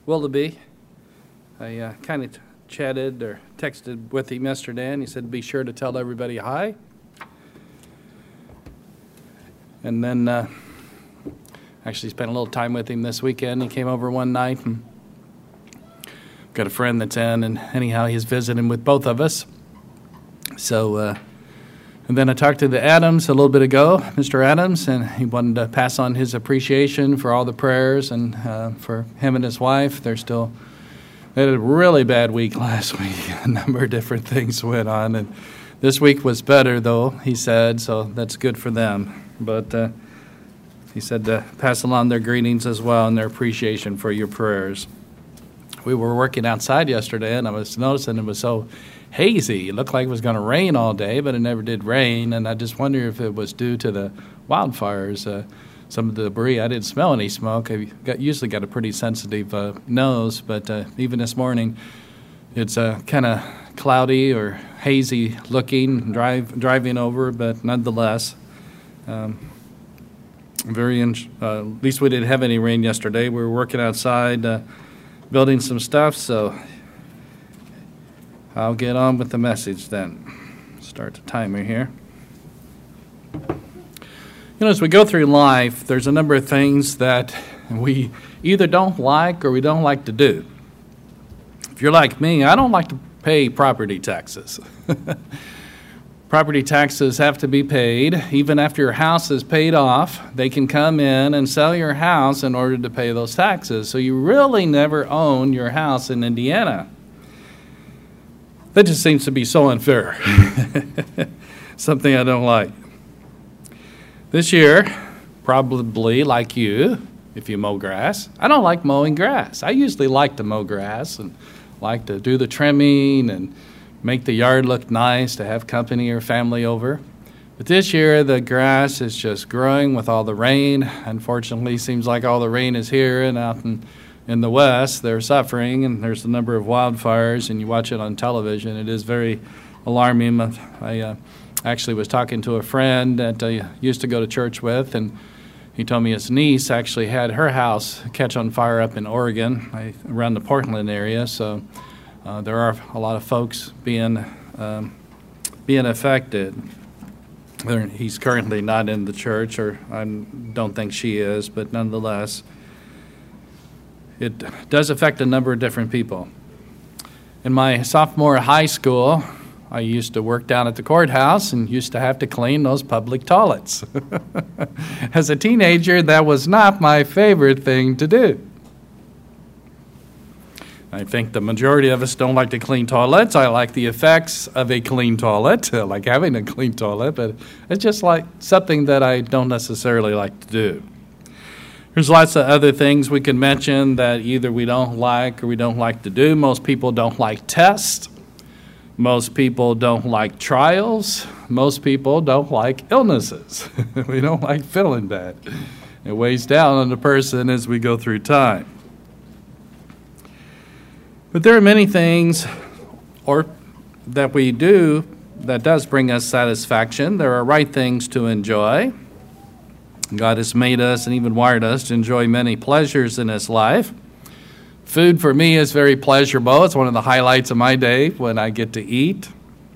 Willoughby. I kind of chatted or texted with him yesterday, and he said be sure to tell everybody hi. And then actually spent a little time with him this weekend. He came over one night, and got a friend that's in, and anyhow, he's visiting with both of us. So, and then I talked to the Adams a little bit ago, Mr. Adams, and he wanted to pass on his appreciation for all the prayers and for him and his wife. They had a really bad week last week. A number of different things went on, and this week was better, though, he said, so that's good for them. But he said to pass along their greetings as well and their appreciation for your prayers. We were working outside yesterday, and I was noticing it was so hazy. It looked like it was going to rain all day, but it never did rain, and I just wonder if it was due to the wildfires. Some of the debris, I didn't smell any smoke. I usually got a pretty sensitive nose, but even this morning, it's kind of cloudy or hazy looking, driving over, but nonetheless, at least we didn't have any rain yesterday. We were working outside, building some stuff, so I'll get on with the message then. Start the timer here. You know, as we go through life, there's a number of things that we either don't like or we don't like to do. If you're like me, I don't like to pay property taxes. Property taxes have to be paid. Even after your house is paid off, they can come in and sell your house in order to pay those taxes. So you really never own your house in Indiana. That just seems to be so unfair. Something I don't like. This year, probably like you, if you mow grass, I don't like mowing grass. I usually like to mow grass and like to do the trimming and make the yard look nice, to have company or family over. But this year, the grass is just growing with all the rain. Unfortunately, seems like all the rain is here, and out in the west, they're suffering, and there's a number of wildfires, and you watch it on television. It is very alarming. I actually was talking to a friend that I used to go to church with, and he told me his niece actually had her house catch on fire up in Oregon, around the Portland area. So there are a lot of folks being affected. He's currently not in the church, or I don't think she is, but nonetheless, it does affect a number of different people. In my sophomore high school, I used to work down at the courthouse and used to have to clean those public toilets. As a teenager, that was not my favorite thing to do. I think the majority of us don't like to clean toilets. I like the effects of a clean toilet. I like having a clean toilet, but it's just like something that I don't necessarily like to do. There's lots of other things we can mention that either we don't like or we don't like to do. Most people don't like tests. Most people don't like trials. Most people don't like illnesses. We don't like feeling bad. It weighs down on the person as we go through time. But there are many things that we do that does bring us satisfaction. There are right things to enjoy. God has made us and even wired us to enjoy many pleasures in His life. Food for me is very pleasurable. It's one of the highlights of my day when I get to eat.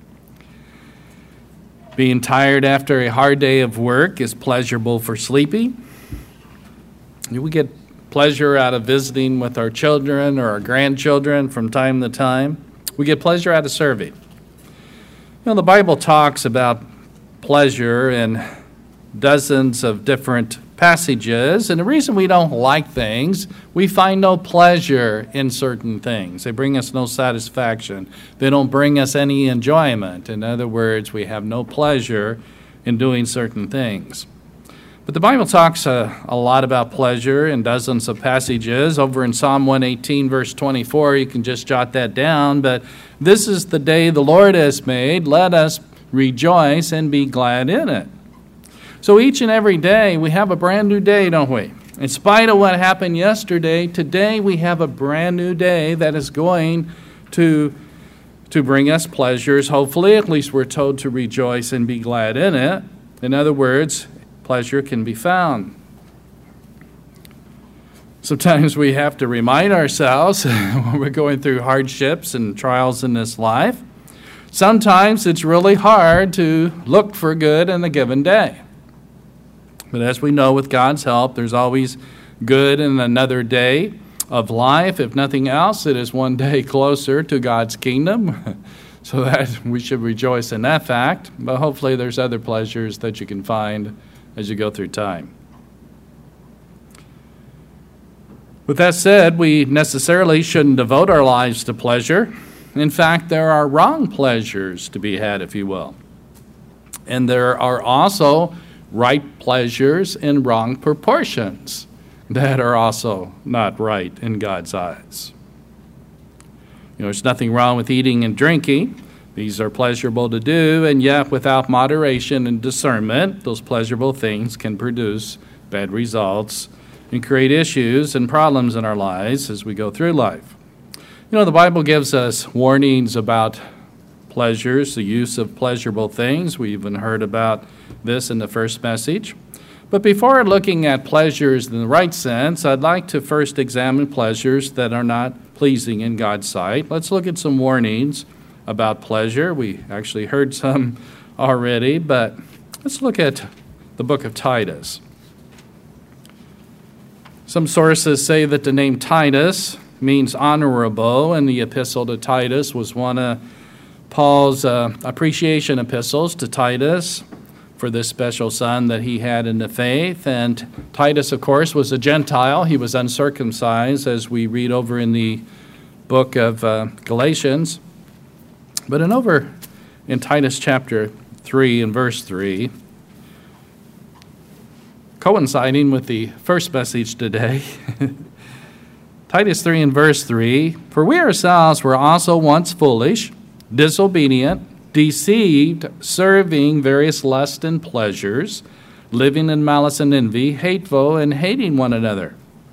Being tired after a hard day of work is pleasurable for sleeping. We get pleasure out of visiting with our children or our grandchildren from time to time. We get pleasure out of serving. You know, the Bible talks about pleasure in dozens of different passages, and the reason we don't like things, we find no pleasure in certain things. They bring us no satisfaction. They don't bring us any enjoyment. In other words, we have no pleasure in doing certain things. But the Bible talks a lot about pleasure in dozens of passages. Over in Psalm 118, verse 24, you can just jot that down. But this is the day the Lord has made. Let us rejoice and be glad in it. So each and every day, we have a brand new day, don't we? In spite of what happened yesterday, today we have a brand new day that is going to bring us pleasures. Hopefully, at least we're told to rejoice and be glad in it. In other words, pleasure can be found. Sometimes we have to remind ourselves when we're going through hardships and trials in this life. Sometimes it's really hard to look for good in a given day. But as we know, with God's help, there's always good in another day of life. If nothing else, it is one day closer to God's kingdom. So that we should rejoice in that fact. But hopefully there's other pleasures that you can find as you go through time. With that said, we necessarily shouldn't devote our lives to pleasure. In fact, there are wrong pleasures to be had, if you will. And there are also right pleasures in wrong proportions that are also not right in God's eyes. There's nothing wrong with eating and drinking. These are pleasurable to do, and yet without moderation and discernment, those pleasurable things can produce bad results and create issues and problems in our lives as we go through life. The Bible gives us warnings about pleasures, the use of pleasurable things. We even heard about this in the first message. But before looking at pleasures in the right sense, I'd like to first examine pleasures that are not pleasing in God's sight. Let's look at some warnings about pleasure. We actually heard some already, but let's look at the book of Titus. Some sources say that the name Titus means honorable, and the epistle to Titus was one of Paul's appreciation epistles to Titus for this special son that he had in the faith. And Titus, of course, was a Gentile. He was uncircumcised, as we read over in the book of Galatians. But over in Titus chapter 3 and verse 3, coinciding with the first message today, Titus 3 and verse 3, "For we ourselves were also once foolish, disobedient, deceived, serving various lusts and pleasures, living in malice and envy, hateful, and hating one another."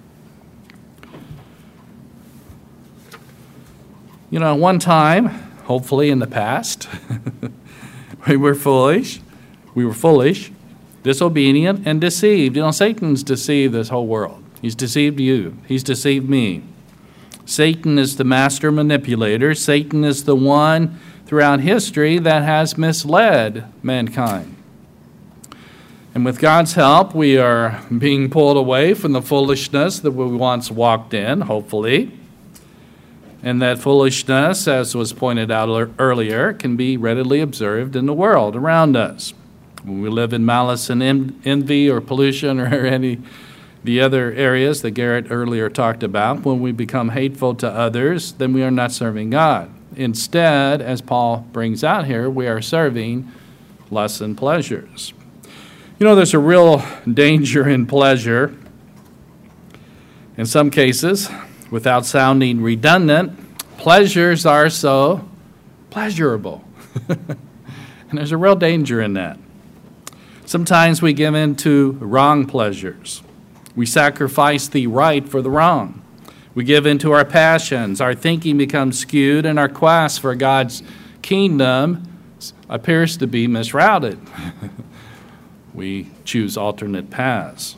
One time, hopefully in the past, we were foolish, disobedient, and deceived. Satan's deceived this whole world. He's deceived you. He's deceived me. Satan is the master manipulator. Satan is the one throughout history that has misled mankind. And with God's help, we are being pulled away from the foolishness that we once walked in, hopefully. And that foolishness, as was pointed out earlier, can be readily observed in the world around us. When we live in malice and envy or pollution or any the other areas that Garrett earlier talked about, when we become hateful to others, then we are not serving God. Instead, as Paul brings out here, we are serving lusts and pleasures. There's a real danger in pleasure. In some cases, without sounding redundant, pleasures are so pleasurable. And there's a real danger in that. Sometimes we give in to wrong pleasures. We sacrifice the right for the wrong. We give in to our passions. Our thinking becomes skewed, and our quest for God's kingdom appears to be misrouted. We choose alternate paths.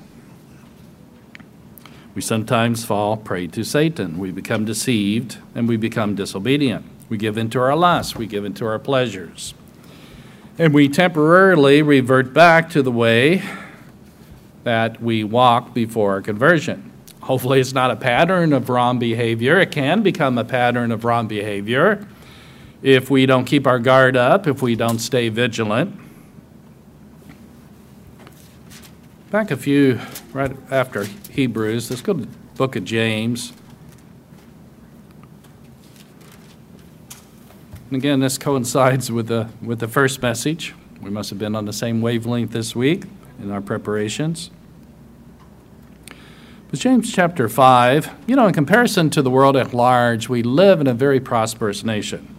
We sometimes fall prey to Satan. We become deceived, and we become disobedient. We give in to our lusts. We give in to our pleasures. And we temporarily revert back to the way that we walk before our conversion. Hopefully it's not a pattern of wrong behavior. It can become a pattern of wrong behavior if we don't keep our guard up, if we don't stay vigilant. Back right after Hebrews, let's go to the book of James. And again, this coincides with the first message. We must have been on the same wavelength this week in our preparations. But James chapter 5, in comparison to the world at large, we live in a very prosperous nation.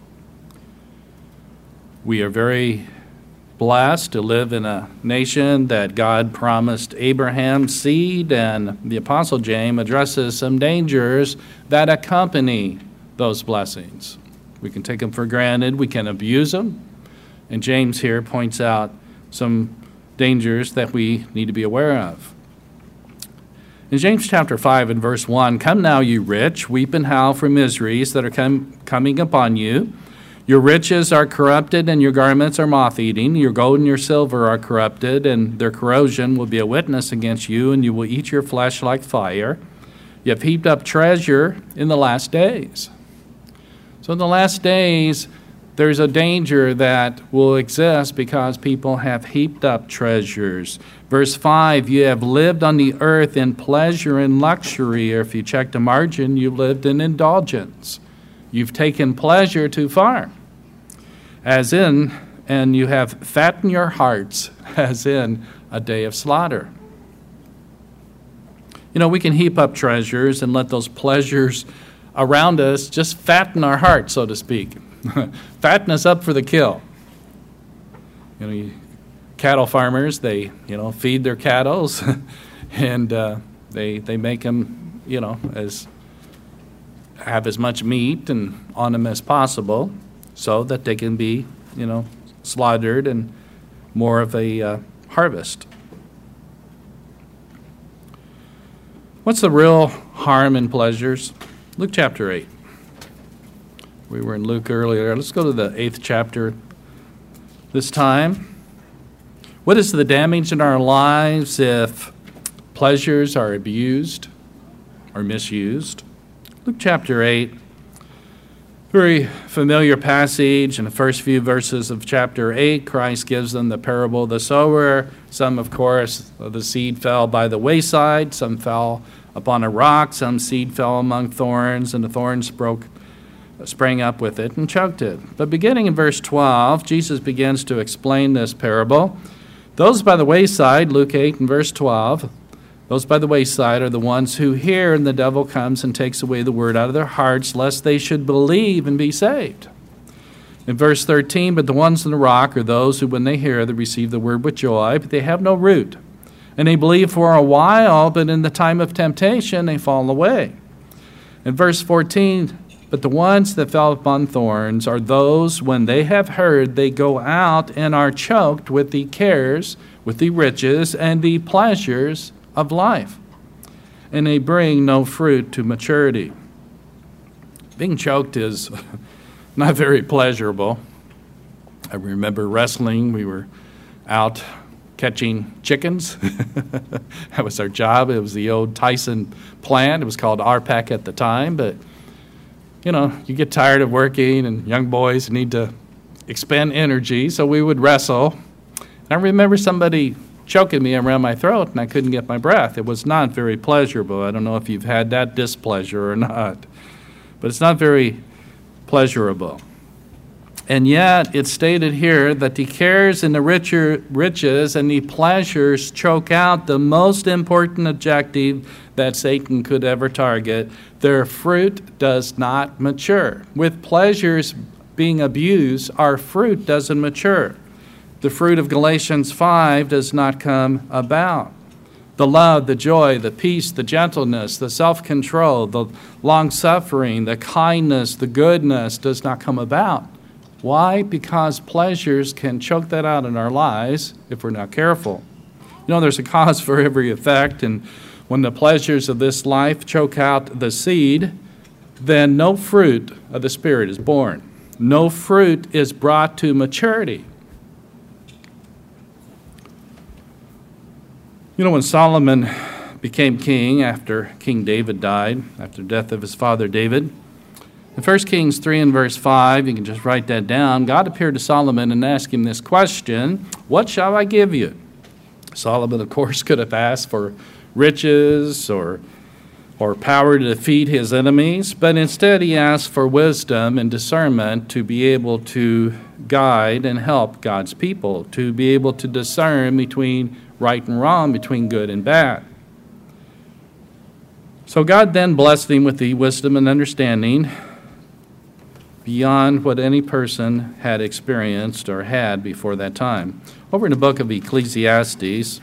We are very blessed to live in a nation that God promised Abraham's seed, and the Apostle James addresses some dangers that accompany those blessings. We can take them for granted, we can abuse them, and James here points out some dangers that we need to be aware of. In James chapter 5 and verse 1, "Come now, you rich, weep and howl for miseries that are coming upon you. Your riches are corrupted, and your garments are moth-eating. Your gold and your silver are corrupted, and their corrosion will be a witness against you, and you will eat your flesh like fire. You have heaped up treasure in the last days." So in the last days, there's a danger that will exist because people have heaped up treasures. Verse 5, "You have lived on the earth in pleasure and luxury," or if you check the margin, you lived in indulgence. You've taken pleasure too far, as in, and you have fattened your hearts, as in a day of slaughter. You know, we can heap up treasures and let those pleasures around us just fatten our hearts, so to speak. Fatten us up for the kill. You know, cattle farmers, they, feed their cattle, and they make them, have as much meat and on them as possible, so that they can be, slaughtered and more of a harvest. What's the real harm in pleasures? Luke chapter 8. We were in Luke earlier. Let's go to the 8th chapter this time. What is the damage in our lives if pleasures are abused or misused? Luke chapter 8, very familiar passage. In the first few verses of chapter 8, Christ gives them the parable of the sower. Some, of course, the seed fell by the wayside. Some fell upon a rock. Some seed fell among thorns, and the thorns sprang up with it and choked it. But beginning in verse 12, Jesus begins to explain this parable. Those by the wayside, Luke 8 and verse 12, those by the wayside are the ones who hear, and the devil comes and takes away the word out of their hearts, lest they should believe and be saved. In verse 13, but the ones in the rock are those who, when they hear, they receive the word with joy, but they have no root. And they believe for a while, but in the time of temptation they fall away. In verse 14, but the ones that fell upon thorns are those, when they have heard, they go out and are choked with the cares, with the riches, and the pleasures of life, and they bring no fruit to maturity. Being choked is not very pleasurable. I remember wrestling. We were out catching chickens. That was our job. It was the old Tyson plant. It was called RPAC at the time, but you get tired of working, and young boys need to expend energy, so we would wrestle. And I remember somebody choking me around my throat, and I couldn't get my breath. It was not very pleasurable. I don't know if you've had that displeasure or not, but it's not very pleasurable. And yet, it's stated here that the cares and the riches and the pleasures choke out the most important objective that Satan could ever target. Their fruit does not mature. With pleasures being abused, our fruit doesn't mature. The fruit of Galatians 5 does not come about. The love, the joy, the peace, the gentleness, the self-control, the long-suffering, the kindness, the goodness does not come about. Why? Because pleasures can choke that out in our lives if we're not careful. There's a cause for every effect, and when the pleasures of this life choke out the seed, then no fruit of the Spirit is born. No fruit is brought to maturity. When Solomon became king after King David died, after the death of his father David, in 1 Kings 3 and verse 5, you can just write that down, God appeared to Solomon and asked him this question, "What shall I give you?" Solomon, of course, could have asked for riches or power to defeat his enemies, but instead he asked for wisdom and discernment to be able to guide and help God's people, to be able to discern between right and wrong, between good and bad. So God then blessed him with the wisdom and understanding beyond what any person had experienced or had before that time. Over in the book of Ecclesiastes, the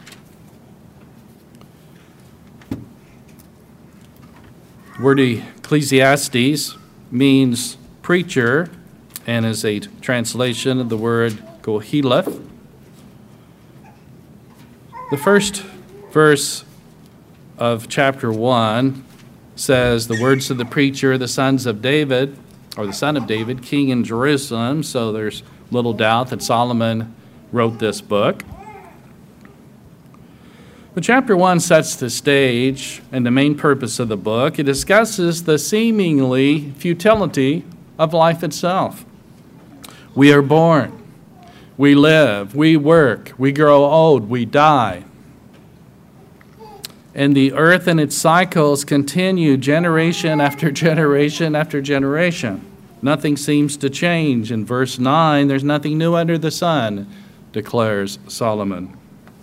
word Ecclesiastes means preacher and is a translation of the word Koheleth. The first verse of chapter 1 says, the words of the preacher, the sons of David, or the son of David, king in Jerusalem. So there's little doubt that Solomon wrote this book. But chapter 1 sets the stage and the main purpose of the book. It discusses the seemingly futility of life itself. We are born, we live, we work, we grow old, we die. And the earth and its cycles continue generation after generation after generation. Nothing seems to change. In verse 9, there's nothing new under the sun, declares Solomon.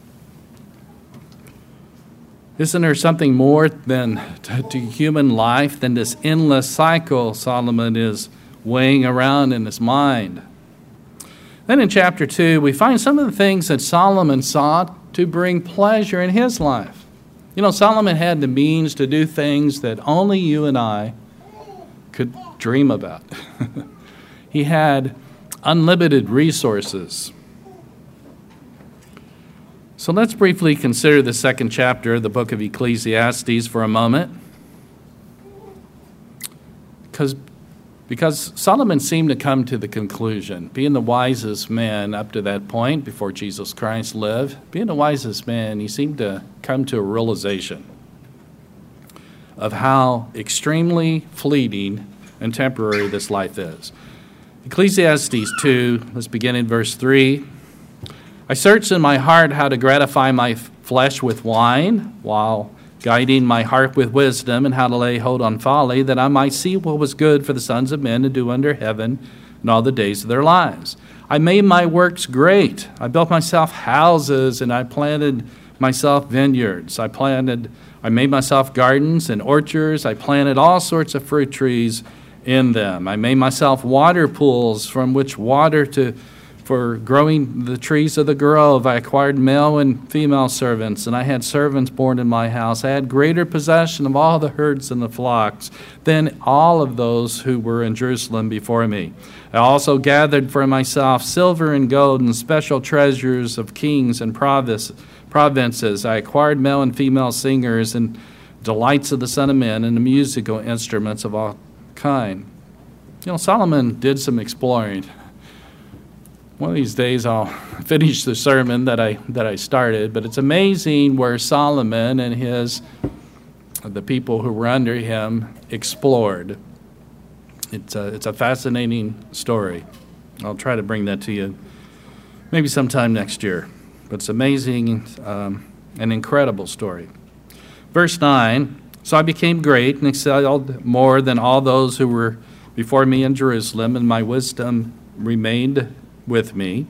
Isn't there something more than to human life than this endless cycle Solomon is weighing around in his mind? Then in chapter 2, we find some of the things that Solomon sought to bring pleasure in his life. You know, Solomon had the means to do things that only you and I could dream about. He had unlimited resources. So let's briefly consider the second chapter of the book of Ecclesiastes for a moment. Because Solomon seemed to come to the conclusion, being the wisest man up to that point before Jesus Christ lived, being the wisest man, he seemed to come to a realization of how extremely fleeting and temporary this life is. Ecclesiastes 2, let's begin in verse 3. I searched in my heart how to gratify my flesh with wine, while guiding my heart with wisdom, and how to lay hold on folly, that I might see what was good for the sons of men to do under heaven in all the days of their lives. I made my works great. I built myself houses, and I planted myself vineyards. I made myself gardens and orchards. I planted all sorts of fruit trees in them. I made myself water pools from which for growing the trees of the grove. I acquired male and female servants, and I had servants born in my house. I had greater possession of all the herds and the flocks than all of those who were in Jerusalem before me. I also gathered for myself silver and gold and special treasures of kings and provinces. I acquired male and female singers and delights of the son of men and the musical instruments of all kind. You know, Solomon did some exploring. One of these days I'll finish the sermon that I started, but it's amazing where Solomon and the people who were under him explored. It's a fascinating story. I'll try to bring that to you maybe sometime next year. But it's amazing, an incredible story. Verse 9, so I became great and excelled more than all those who were before me in Jerusalem, and my wisdom remained with me.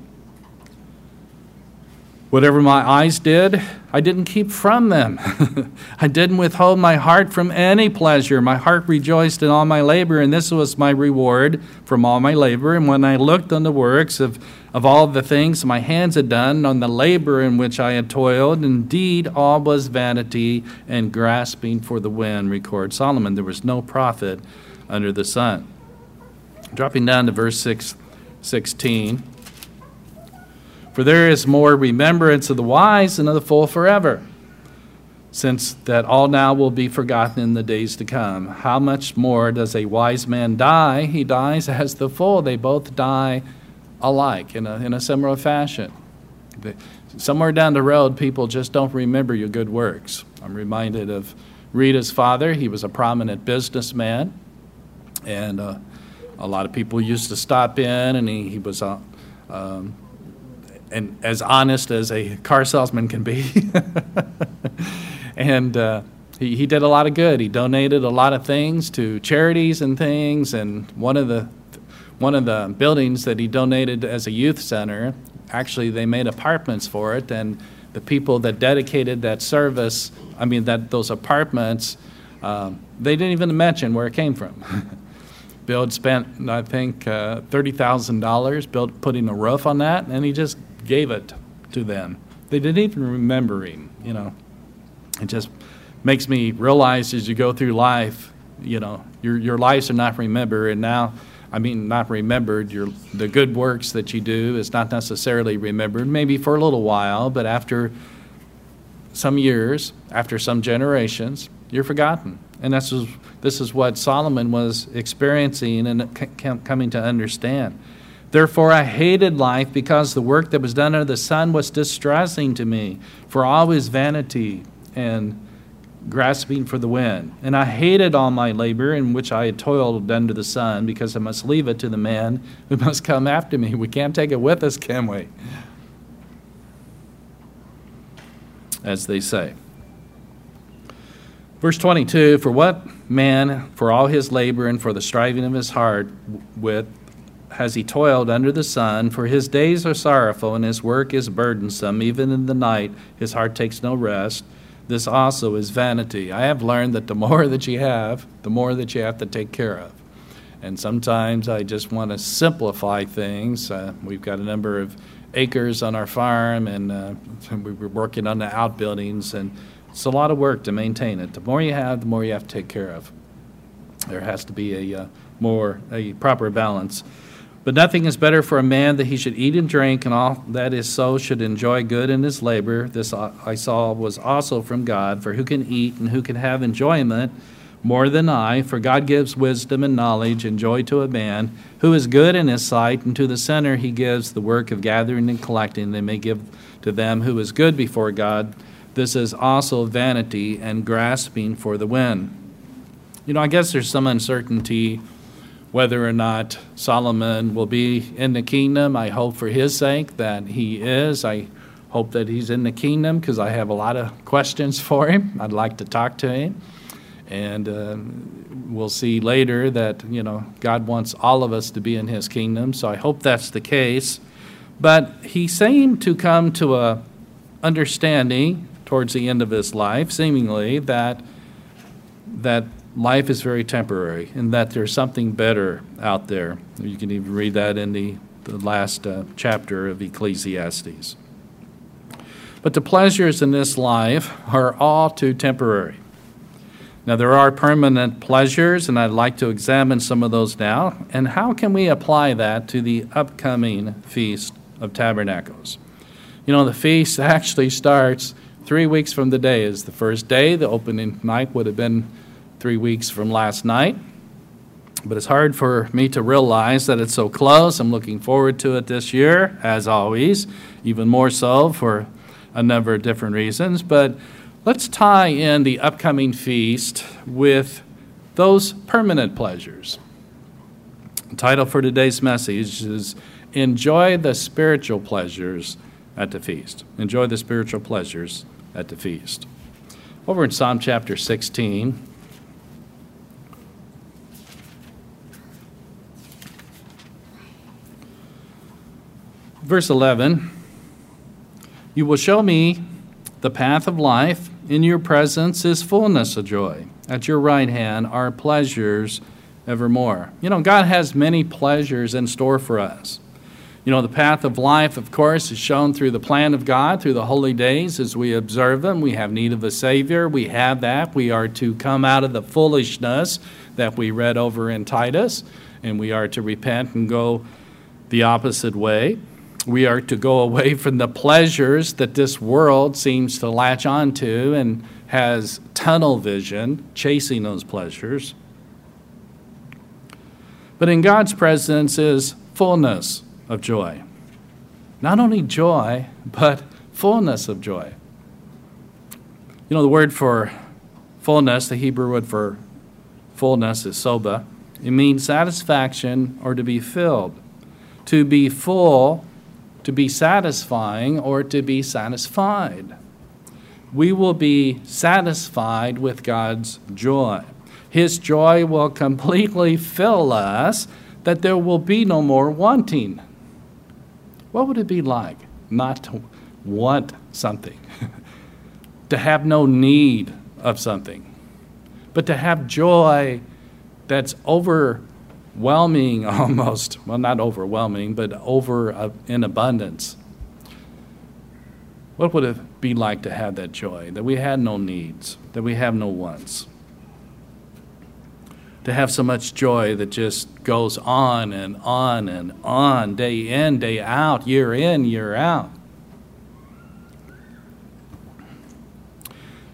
Whatever my eyes did, I didn't keep from them. I didn't withhold my heart from any pleasure. My heart rejoiced in all my labor, and this was my reward from all my labor. And when I looked on the works of all the things my hands had done, on the labor in which I had toiled, indeed all was vanity and grasping for the wind, records Solomon. There was no profit under the sun. Dropping down to verse 16. For there is more remembrance of the wise than of the fool forever, since that all now will be forgotten in the days to come. How much more does a wise man die? He dies as the fool. They both die alike in a similar fashion. Somewhere down the road, people just don't remember your good works. I'm reminded of Rita's father. He was a prominent businessman, and a lot of people used to stop in, and he was and as honest as a car salesman can be. And he did a lot of good. He donated a lot of things to charities and things. And one of the buildings that he donated as a youth center, actually they made apartments for it. And the people that dedicated that service, those apartments, they didn't even mention where it came from. Bill had spent, I think, $30,000 putting a roof on that, and he just gave it to them. They didn't even remember him, It just makes me realize as you go through life, your lives are not remembered, and now, not remembered, the good works that you do is not necessarily remembered, maybe for a little while, but after some years, after some generations, you're forgotten. And this is what Solomon was experiencing and coming to understand. Therefore I hated life, because the work that was done under the sun was distressing to me, for all was vanity and grasping for the wind. And I hated all my labor in which I had toiled under the sun, because I must leave it to the man who must come after me. We can't take it with us, can we? As they say. Verse 22, for what man, for all his labor and for the striving of his heart with, has he toiled under the sun? For his days are sorrowful, and his work is burdensome. Even in the night his heart takes no rest. This also is vanity. I have learned that the more that you have, the more that you have to take care of. And sometimes I just want to simplify things. We've got a number of acres on our farm, and we were working on the outbuildings, and it's a lot of work to maintain it. The more you have, the more you have to take care of. There has to be a proper balance. But nothing is better for a man that he should eat and drink, and all that is so should enjoy good in his labor. This I saw was also from God. For who can eat and who can have enjoyment more than I? For God gives wisdom and knowledge and joy to a man who is good in his sight, and to the sinner he gives the work of gathering and collecting. They may give to them who is good before God. This is also vanity and grasping for the wind. I guess there's some uncertainty whether or not Solomon will be in the kingdom. I hope for his sake that he is. I hope that he's in the kingdom, because I have a lot of questions for him. I'd like to talk to him. And we'll see later that, God wants all of us to be in his kingdom. So I hope that's the case. But he seemed to come to a understanding towards the end of his life, seemingly, that life is very temporary and that there's something better out there. You can even read that in the last chapter of Ecclesiastes. But the pleasures in this life are all too temporary. Now, there are permanent pleasures, and I'd like to examine some of those now. And how can we apply that to the upcoming Feast of Tabernacles? The feast actually starts 3 weeks from the day is the first day. The opening night would have been 3 weeks from last night. But it's hard for me to realize that it's so close. I'm looking forward to it this year, as always, even more so for a number of different reasons. But let's tie in the upcoming feast with those permanent pleasures. The title for today's message is Enjoy the Spiritual Pleasures at the Feast. Enjoy the spiritual pleasures at the feast. Over in Psalm chapter 16, verse 11, you will show me the path of life. In your presence is fullness of joy. At your right hand are pleasures evermore. God has many pleasures in store for us. The path of life, of course, is shown through the plan of God, through the holy days as we observe them. We have need of a Savior. We have that. We are to come out of the foolishness that we read over in Titus, and we are to repent and go the opposite way. We are to go away from the pleasures that this world seems to latch onto and has tunnel vision, chasing those pleasures. But in God's presence is fullness of joy. Not only joy, but fullness of joy. The word for fullness, the Hebrew word for fullness is soba. It means satisfaction or to be filled. To be full, to be satisfying, or to be satisfied. We will be satisfied with God's joy. His joy will completely fill us, that there will be no more wanting. What would it be like not to want something? To have no need of something, but to have joy that's overwhelming almost. Well, not overwhelming, but in abundance. What would it be like to have that joy, that we had no needs, that we have no wants? To have so much joy that just goes on and on and on, day in, day out, year in, year out.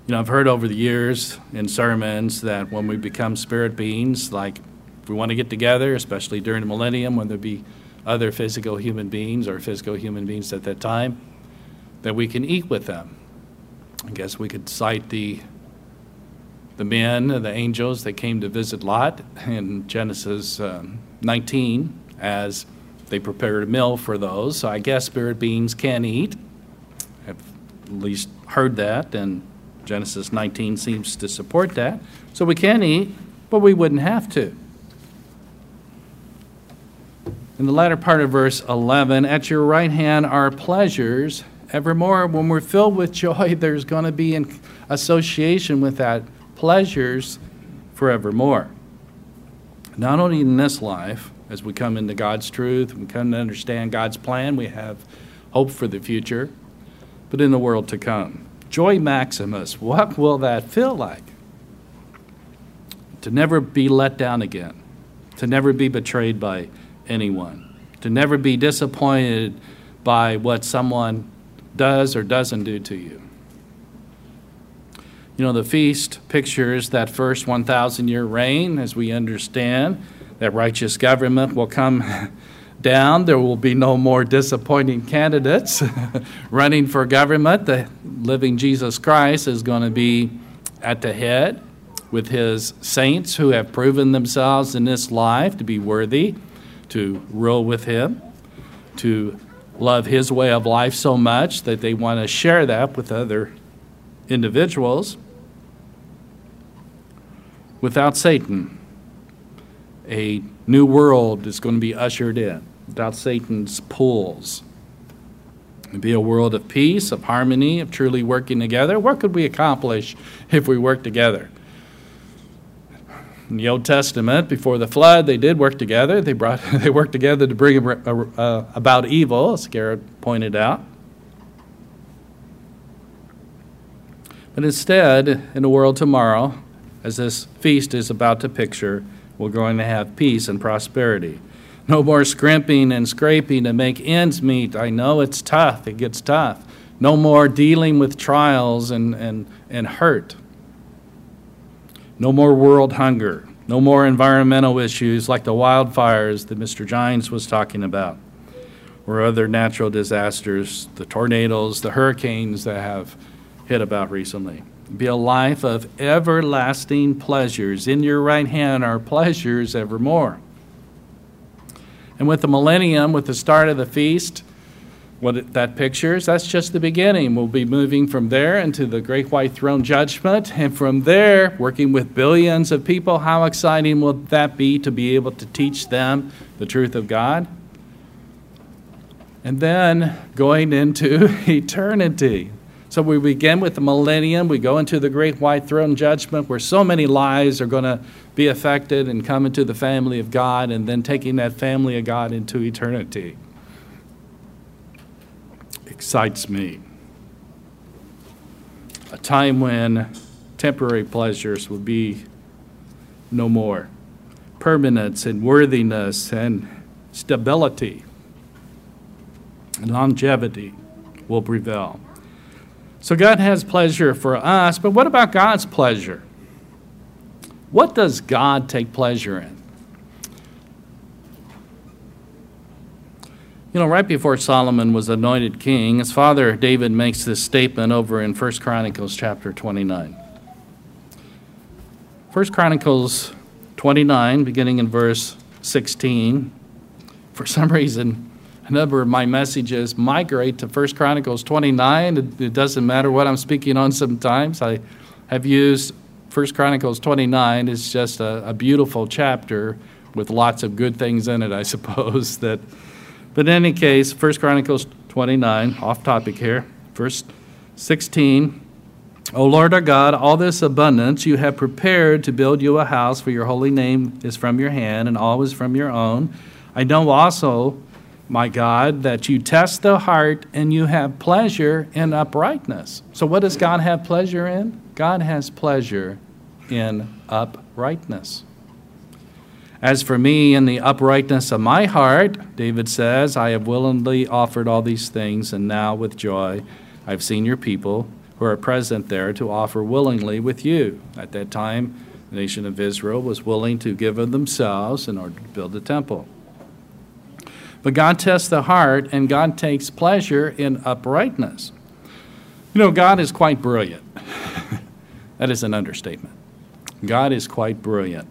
I've heard over the years in sermons that when we become spirit beings, like if we want to get together, especially during the millennium when there be other physical human beings or physical human beings at that time, that we can eat with them. I guess we could cite the men, the angels that came to visit Lot in Genesis 19 as they prepared a meal for those. So I guess spirit beings can eat. I've at least heard that, and Genesis 19 seems to support that. So we can eat, but we wouldn't have to. In the latter part of verse 11, at your right hand are pleasures evermore. When we're filled with joy, there's going to be an association with that, pleasures forevermore. Not only in this life, as we come into God's truth, we come to understand God's plan, we have hope for the future, but in the world to come. Joy maximus, what will that feel like? To never be let down again, to never be betrayed by anyone, to never be disappointed by what someone does or doesn't do to you. The feast pictures that first 1,000-year reign, as we understand that righteous government will come down. There will be no more disappointing candidates running for government. The living Jesus Christ is going to be at the head with his saints who have proven themselves in this life to be worthy to rule with him, to love his way of life so much that they want to share that with other individuals. Without Satan, a new world is going to be ushered in. Without Satan's pulls. It'd be a world of peace, of harmony, of truly working together. What could we accomplish if we worked together? In the Old Testament, before the flood, they did work together. They worked together to bring about evil, as Garrett pointed out. But instead, in the world tomorrow, as this feast is about to picture, we're going to have peace and prosperity. No more scrimping and scraping to make ends meet. I know it's tough. It gets tough. No more dealing with trials and hurt. No more world hunger. No more environmental issues like the wildfires that Mr. Gines was talking about, or other natural disasters, the tornadoes, the hurricanes that have hit about recently. Be a life of everlasting pleasures. In your right hand are pleasures evermore. And with the millennium, with the start of the feast, what that pictures, that's just the beginning. We'll be moving from there into the great white throne judgment. And from there, working with billions of people, how exciting will that be to be able to teach them the truth of God? And then going into eternity. So we begin with the millennium. We go into the great white throne judgment where so many lives are going to be affected and come into the family of God, and then taking that family of God into eternity. Excites me. A time when temporary pleasures will be no more. Permanence and worthiness and stability and longevity will prevail. So God has pleasure for us, but what about God's pleasure? What does God take pleasure in? Right before Solomon was anointed king, his father David makes this statement over in 1 Chronicles chapter 29. 1 Chronicles 29, beginning in verse 16. For some reason, a number of my messages migrate to 1 Chronicles 29. It doesn't matter what I'm speaking on sometimes. I have used 1 Chronicles 29. It's just a beautiful chapter with lots of good things in it, I suppose. But in any case, 1 Chronicles 29, off topic here, verse 16. O Lord our God, all this abundance you have prepared to build you a house, for your holy name is from your hand, and all is from your own. I know also, my God, that you test the heart and you have pleasure in uprightness. So what does God have pleasure in? God has pleasure in uprightness. As for me, in the uprightness of my heart, David says, I have willingly offered all these things, and now with joy I've seen your people who are present there to offer willingly with you. At that time, the nation of Israel was willing to give of themselves in order to build the temple. But God tests the heart, and God takes pleasure in uprightness. You know, God is quite brilliant. That is an understatement. God is quite brilliant.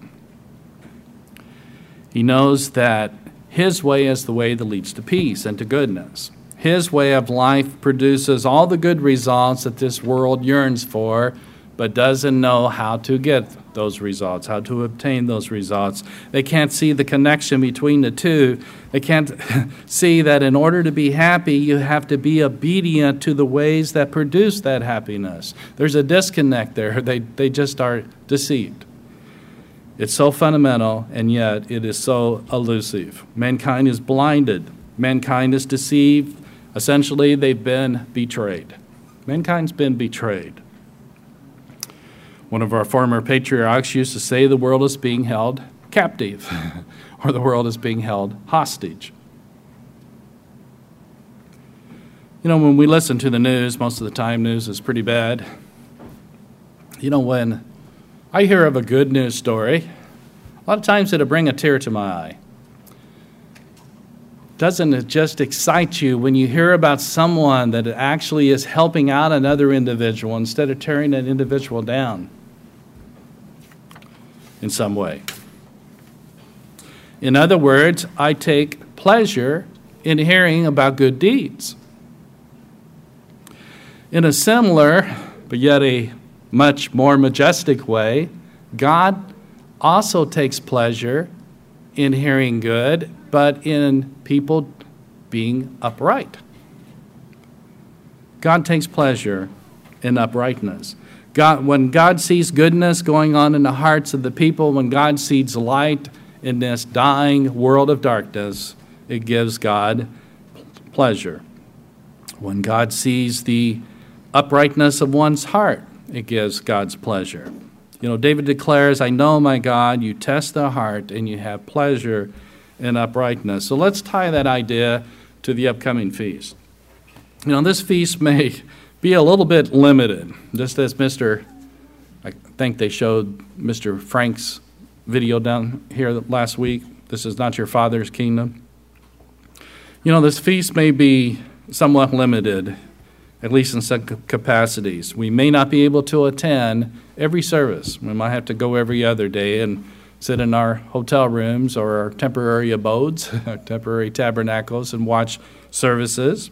He knows that His way is the way that leads to peace and to goodness. His way of life produces all the good results that this world yearns for, but doesn't know how to get those results, how to obtain those results. They can't see the connection between the two. They can't see that in order to be happy, you have to be obedient to the ways that produce that happiness. There's a disconnect there. They just are deceived. It's so fundamental, and yet it is so elusive. Mankind is blinded. Mankind is deceived. Essentially, they've been betrayed. Mankind's been betrayed. One of our former patriarchs used to say the world is being held captive, or the world is being held hostage. You know, when we listen to the news, most of the time news is pretty bad. You know, when I hear of a good news story, a lot of times it'll bring a tear to my eye. Doesn't it just excite you when you hear about someone that actually is helping out another individual instead of tearing that individual down in some way? In other words, I take pleasure in hearing about good deeds. In a similar, but yet a much more majestic way, God also takes pleasure in hearing good, but in people being upright. God takes pleasure in uprightness. When God sees goodness going on in the hearts of the people, when God sees light in this dying world of darkness, it gives God pleasure. When God sees the uprightness of one's heart, it gives God's pleasure. You know, David declares, I know, my God, you test the heart and you have pleasure in uprightness. So let's tie that idea to the upcoming feast. You know, this feast may be a little bit limited, just as I think they showed Mr. Frank's video down here last week. This is not your Father's kingdom. You know, this feast may be somewhat limited, at least in some capacities. We may not be able to attend every service. We might have to go every other day and sit in our hotel rooms or our temporary abodes, our temporary tabernacles, and watch services.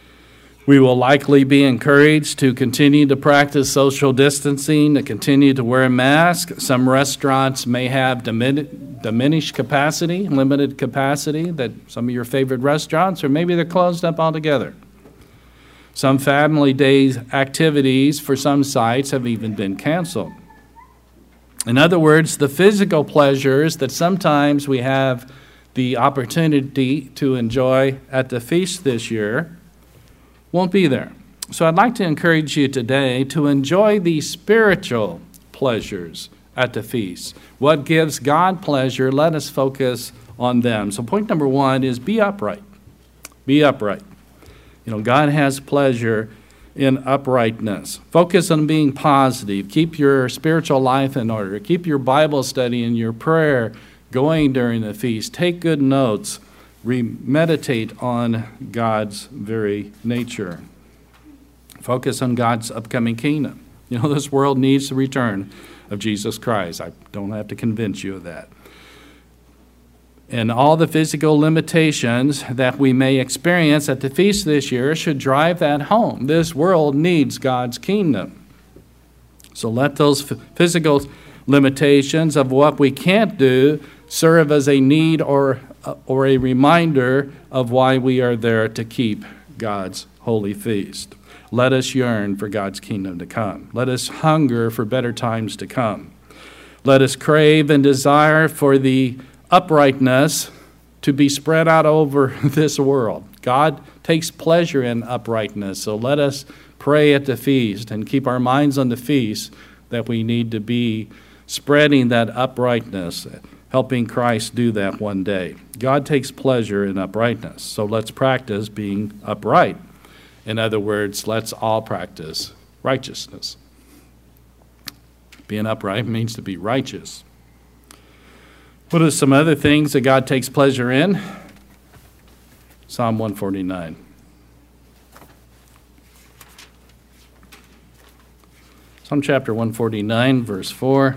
We will likely be encouraged to continue to practice social distancing, to continue to wear a mask. Some restaurants may have diminished capacity, limited capacity, that some of your favorite restaurants, or maybe they're closed up altogether. Some family days activities for some sites have even been canceled. In other words, the physical pleasures that sometimes we have the opportunity to enjoy at the feast this year won't be there. So I'd like to encourage you today to enjoy the spiritual pleasures at the feast. What gives God pleasure, let us focus on them. So point number one is be upright. Be upright. You know, God has pleasure in uprightness. Focus on being positive. Keep your spiritual life in order. Keep your Bible study and your prayer going during the feast. Take good notes. Meditate on God's very nature. Focus on God's upcoming kingdom. You know, this world needs the return of Jesus Christ. I don't have to convince you of that. And all the physical limitations that we may experience at the feast this year should drive that home. This world needs God's kingdom. So let those physical limitations of what we can't do serve as a need or a reminder of why we are there to keep God's holy feast. Let us yearn for God's kingdom to come. Let us hunger for better times to come. Let us crave and desire for the uprightness to be spread out over this world. God takes pleasure in uprightness, so let us pray at the feast and keep our minds on the feast that we need to be spreading that uprightness, helping Christ do that one day. God takes pleasure in uprightness, so let's practice being upright. In other words, let's all practice righteousness. Being upright means to be righteous. What are some other things that God takes pleasure in? Psalm 149. Psalm chapter 149, verse 4.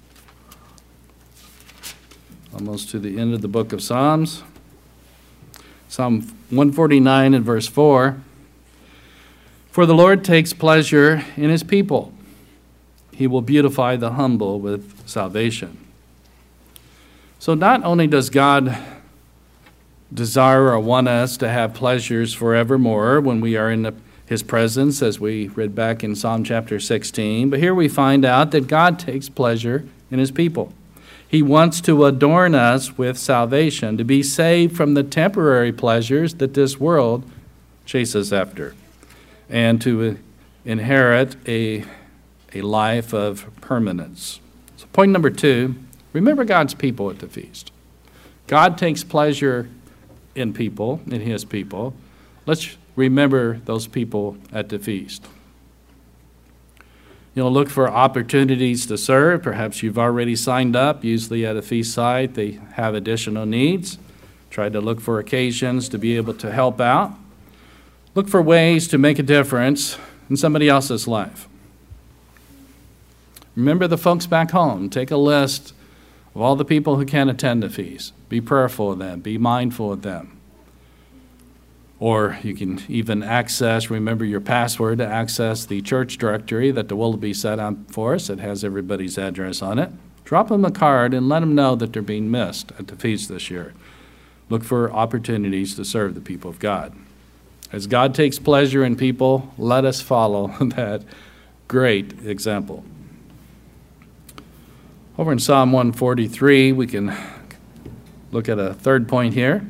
Almost to the end of the book of Psalms. Psalm 149 and verse 4. For the Lord takes pleasure in his people. He will beautify the humble with salvation. So not only does God desire or want us to have pleasures forevermore when we are in his presence, as we read back in Psalm chapter 16, but here we find out that God takes pleasure in his people. He wants to adorn us with salvation, to be saved from the temporary pleasures that this world chases after, and to inherit a life of permanence. So point number 2, remember God's people at the feast. God takes pleasure in people, in his people. Let's remember those people at the feast. Look for opportunities to serve. Perhaps you've already signed up. Usually at a feast site, they have additional needs. Try to look for occasions to be able to help out. Look for ways to make a difference in somebody else's life. Remember the folks back home. Take a list of all the people who can attend the feast. Be prayerful of them. Be mindful of them. Or you can even remember your password to access the church directory that the Willoughby set up for us. It has everybody's address on it. Drop them a card and let them know that they're being missed at the feast this year. Look for opportunities to serve the people of God. As God takes pleasure in people, let us follow that great example. Over in Psalm 143, we can look at a third point here.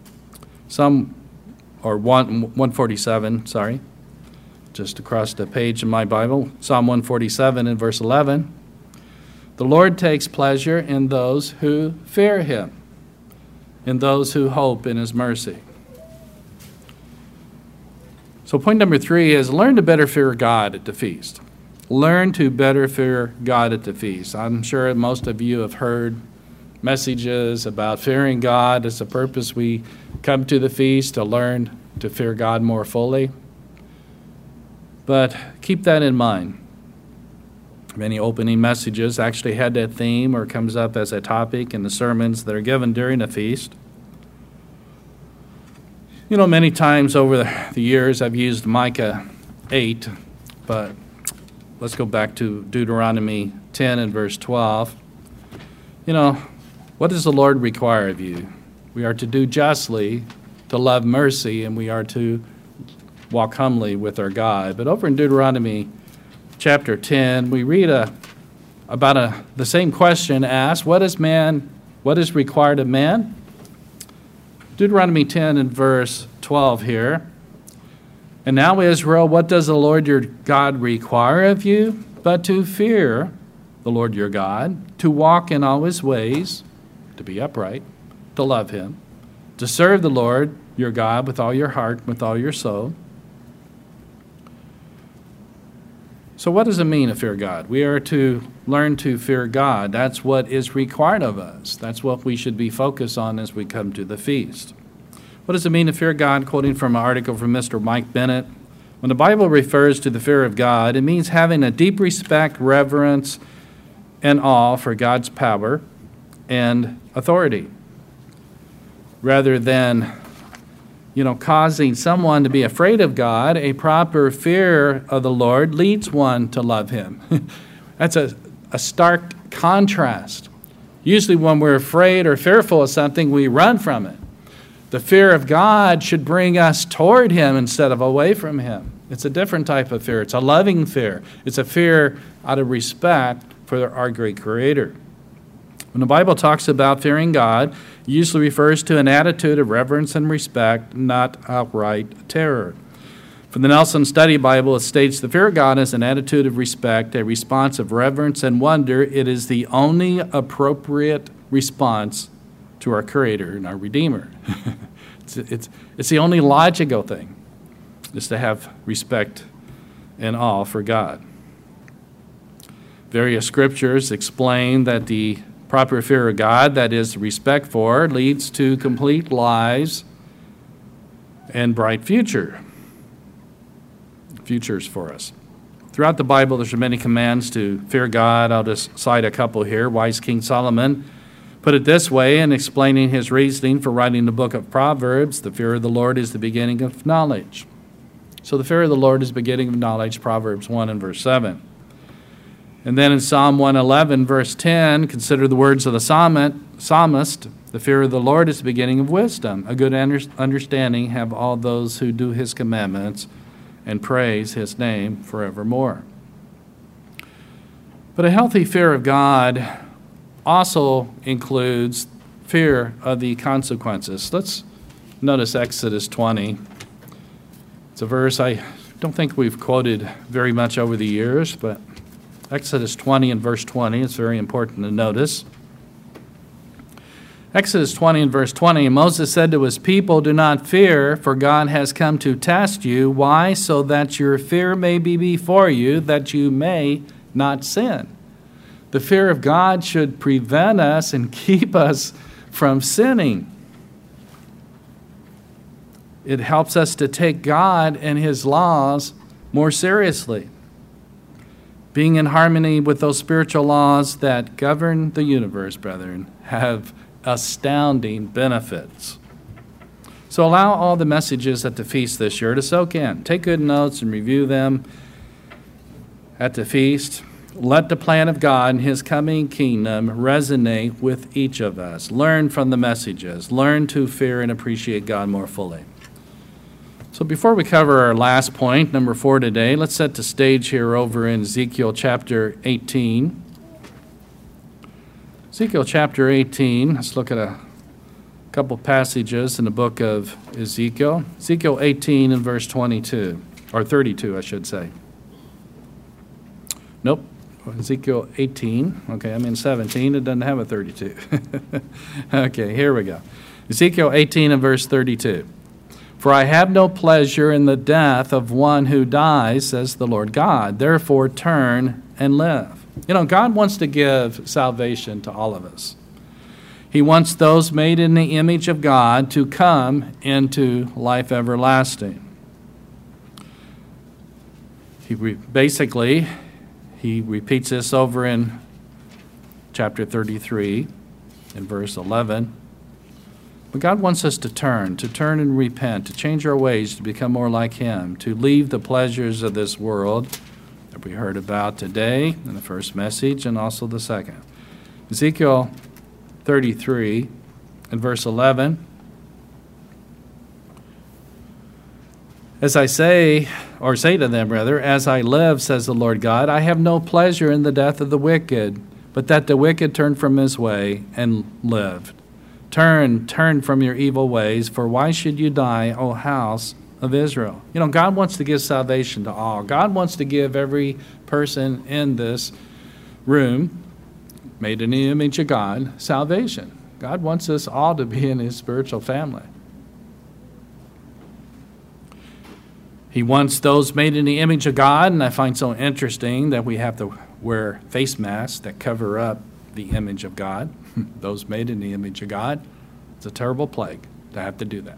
147, just across the page in my Bible. Psalm 147 and verse 11. The Lord takes pleasure in those who fear him, in those who hope in his mercy. So point number 3 is learn to better fear God at the feast. Learn to better fear God at the feast. I'm sure most of you have heard messages about fearing God. It's the purpose we come to the feast, to learn to fear God more fully. But keep that in mind. Many opening messages actually had that theme or comes up as a topic in the sermons that are given during a feast. Many times over the years I've used Micah 8, but let's go back to Deuteronomy 10 and verse 12. What does the Lord require of you? We are to do justly, to love mercy, and we are to walk humbly with our God. But over in Deuteronomy chapter 10, we read about the same question asked, what is required of man? Deuteronomy 10 and verse 12 here. And now, Israel, what does the Lord your God require of you? But to fear the Lord your God, to walk in all his ways, to be upright, to love him, to serve the Lord your God with all your heart, with all your soul. So what does it mean to fear God? We are to learn to fear God. That's what is required of us. That's what we should be focused on as we come to the feast. What does it mean to fear God? Quoting from an article from Mr. Mike Bennett. When the Bible refers to the fear of God, it means having a deep respect, reverence, and awe for God's power and authority, rather than causing someone to be afraid of God. A proper fear of the Lord leads one to love him. That's a stark contrast. Usually when we're afraid or fearful of something, we run from it. The fear of God should bring us toward him instead of away from him. It's a different type of fear. It's a loving fear. It's a fear out of respect for our great Creator. When the Bible talks about fearing God, it usually refers to an attitude of reverence and respect, not outright terror. From the Nelson Study Bible, it states, the fear of God is an attitude of respect, a response of reverence and wonder. It is the only appropriate response to our Creator and our Redeemer. It's the only logical thing, is to have respect and awe for God. Various scriptures explain that the proper fear of God, that is, respect for, leads to complete lives and bright futures for us. Throughout the Bible, there's many commands to fear God. I'll just cite a couple here. Wise King Solomon put it this way in explaining his reasoning for writing the book of Proverbs: the fear of the Lord is the beginning of knowledge. So the fear of the Lord is the beginning of knowledge, Proverbs 1 and verse 7. And then in Psalm 111, verse 10, consider the words of the psalmist: the fear of the Lord is the beginning of wisdom. A good understanding have all those who do his commandments and praise his name forevermore. But a healthy fear of God also includes fear of the consequences. Let's notice Exodus 20. It's a verse I don't think we've quoted very much over the years, but Exodus 20 and verse 20 is very important to notice. Exodus 20 and verse 20, Moses said to his people, "Do not fear, for God has come to test you." Why? So that your fear may be before you, that you may not sin. The fear of God should prevent us and keep us from sinning. It helps us to take God and his laws more seriously, being in harmony with those spiritual laws that govern the universe, brethren, have astounding benefits. So allow all the messages at the feast this year to soak in. Take good notes and review them at the feast. Let the plan of God and his coming kingdom resonate with each of us. Learn from the messages. Learn to fear and appreciate God more fully. So before we cover our last point, number 4 today, let's set the stage here over in Ezekiel chapter 18. Ezekiel chapter 18, let's look at a couple passages in the book of Ezekiel. Ezekiel 18 and verse 22, or 32, I should say. Nope, Ezekiel 18. Okay, I'm in 17. It doesn't have a 32. Okay, here we go. Ezekiel 18 and verse 32. "For I have no pleasure in the death of one who dies, says the Lord God. Therefore turn and live." You know, God wants to give salvation to all of us. He wants those made in the image of God to come into life everlasting. He repeats this over in chapter 33 in verse 11. But God wants us to turn and repent, to change our ways, to become more like him, to leave the pleasures of this world that we heard about today in the first message and also the second. Ezekiel 33 and verse 11. "As I say to them, as I live, says the Lord God, I have no pleasure in the death of the wicked, but that the wicked turn from his way and live. Turn from your evil ways, for why should you die, O house of Israel?" You know, God wants to give salvation to all. God wants to give every person in this room, made in the image of God, salvation. God wants us all to be in his spiritual family. He wants those made in the image of God, and I find so interesting that we have to wear face masks that cover up the image of God. Those made in the image of God. It's a terrible plague to have to do that.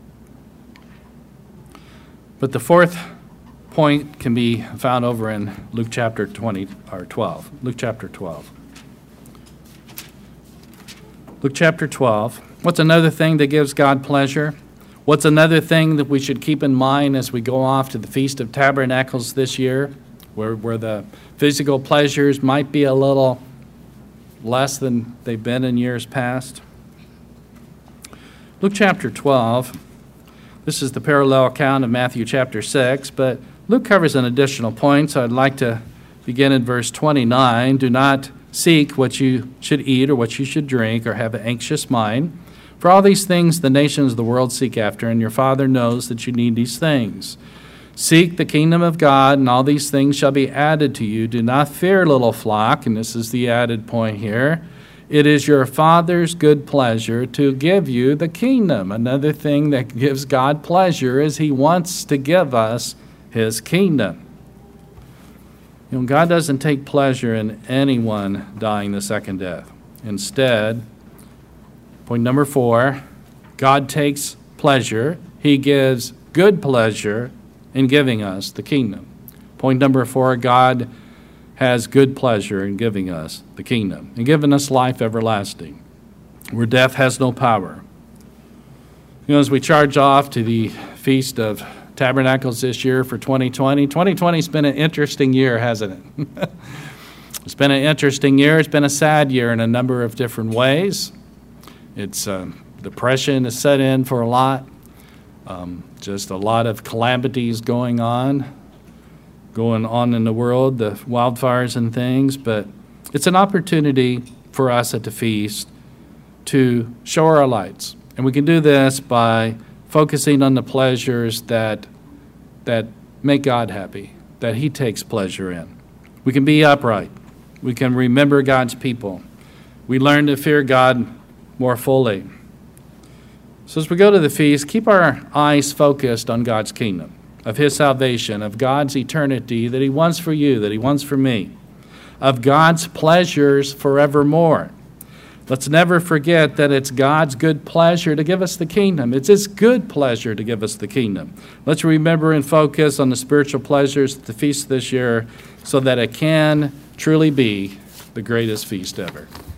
But the fourth point can be found over in Luke chapter 20 or 12. Luke chapter 12. Luke chapter 12. What's another thing that gives God pleasure? What's another thing that we should keep in mind as we go off to the Feast of Tabernacles this year, where the physical pleasures might be a little less than they've been in years past? Luke chapter 12. This is the parallel account of Matthew chapter 6, but Luke covers an additional point, so I'd like to begin in verse 29. "Do not seek what you should eat or what you should drink, or have an anxious mind. For all these things the nations of the world seek after, and your Father knows that you need these things. Seek the kingdom of God, and all these things shall be added to you. Do not fear, little flock," and this is the added point here. "It is your Father's good pleasure to give you the kingdom." Another thing that gives God pleasure is he wants to give us his kingdom. God doesn't take pleasure in anyone dying the second death. Instead, point number 4, God takes pleasure. He gives good pleasure in giving us the kingdom. Point number 4, God has good pleasure in giving us the kingdom and giving us life everlasting, where death has no power. As we charge off to the Feast of Tabernacles this year for 2020, 2020's been an interesting year, hasn't it? It's been an interesting year. It's been a sad year in a number of different ways. It's depression has set in for a lot. Just a lot of calamities going on in the world, the wildfires and things. But it's an opportunity for us at the feast to show our lights. And we can do this by focusing on the pleasures that make God happy, that He takes pleasure in. We can be upright. We can remember God's people. We learn to fear God more fully. So as we go to the feast, keep our eyes focused on God's kingdom, of His salvation, of God's eternity that He wants for you, that He wants for me, of God's pleasures forevermore. Let's never forget that it's God's good pleasure to give us the kingdom. It's His good pleasure to give us the kingdom. Let's remember and focus on the spiritual pleasures at the feast this year so that it can truly be the greatest feast ever.